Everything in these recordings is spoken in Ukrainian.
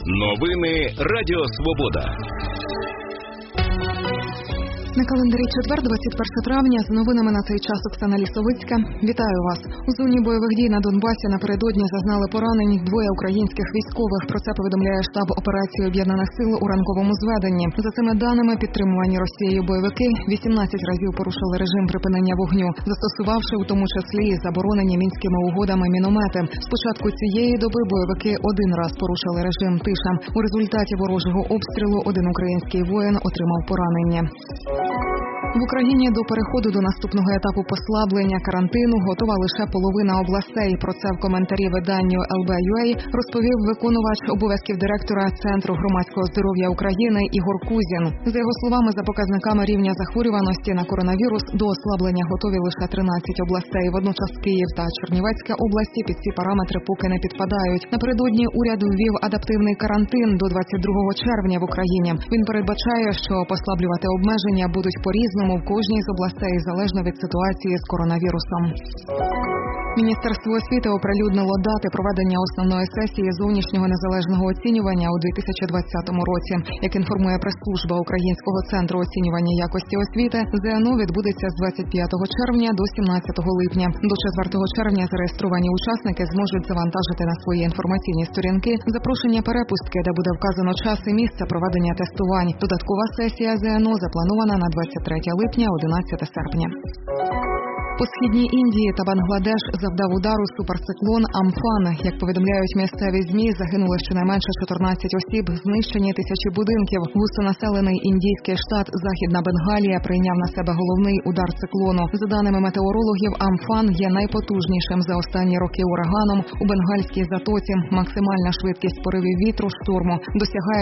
Новини Радіо Свобода. На календарі четвер, 21 травня, з новинами на цей час Оксана Лісовицька. Вітаю вас. У зоні бойових дій на Донбасі напередодні зазнали поранень двоє українських військових. Про це повідомляє штаб операції Об'єднаних сил у ранковому зведенні. За цими даними, підтримувані Росією бойовики 18 разів порушили режим припинення вогню, застосувавши у тому числі і заборонені мінськими угодами міномети. Спочатку цієї доби бойовики один раз порушили режим тиша. У результаті ворожого обстрілу один український воїн отримав поранення. В Україні до переходу до наступного етапу послаблення карантину готова лише половина областей. Про це в коментарі виданню LB.UA розповів виконувач обов'язків директора Центру громадського здоров'я України Ігор Кузін. За його словами, за показниками рівня захворюваності на коронавірус до ослаблення готові лише 13 областей. Водночас Київ та Чернівецька області під ці параметри поки не підпадають. Напередодні уряд ввів адаптивний карантин до 22 червня в Україні. Він передбачає, що послаблювати обмеження будуть по-різному в кожній з областей, залежно від ситуації з коронавірусом. Міністерство освіти оприлюднило дати проведення основної сесії зовнішнього незалежного оцінювання у 2020 році. Як інформує прес-служба Українського центру оцінювання якості освіти, ЗНО відбудеться з 25 червня до 17 липня. До 4 червня зареєстровані учасники зможуть завантажити на свої інформаційні сторінки запрошення перепустки, де буде вказано час і місце проведення тестувань. Додаткова сесія ЗНО запланована на 23 липня, 11 серпня. По східній Індії та Бангладеш завдав удару суперциклон Амфан. Як повідомляють місцеві ЗМІ, загинули щонайменше 14 осіб, знищені тисячі будинків. Густонаселений індійський штат Західна Бенгалія прийняв на себе головний удар циклону. За даними метеорологів, Амфан є найпотужнішим за останні роки ураганом у Бенгальській затоці. Максимальна швидкість поривів вітру шторму досягає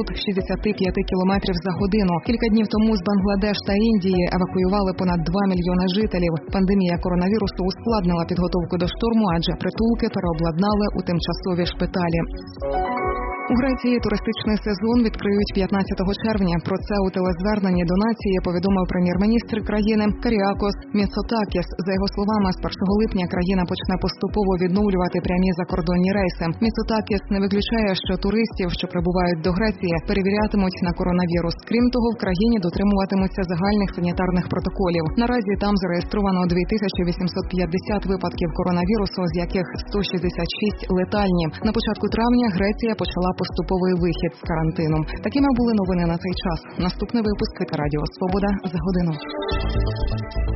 265 км за годину. Кілька днів тому з Бангладеш та Індії евакуювали понад 2 мільйони жителів. Пандемія коронавірусу ускладнила підготовку до шторму, адже притулки переобладнали у тимчасові шпиталі. У Греції туристичний сезон відкриють 15 червня. Про це у телезверненні до нації повідомив прем'єр-міністр країни Киріакос Міцотакіс. За його словами, з 1 липня країна почне поступово відновлювати прямі закордонні рейси. Міцотакіс не виключає, що туристів, що прибувають до Греції, перевірятимуть на коронавірус. Крім того, в країні дотримуватимуться загальних санітарних протоколів. Наразі там зареєстровано 2850 випадків коронавірусу, з яких 166 летальні. На початку травня Греція почала поступовий вихід з карантину. Такими були новини на цей час. Наступний випуск від Радіо Свобода за годину.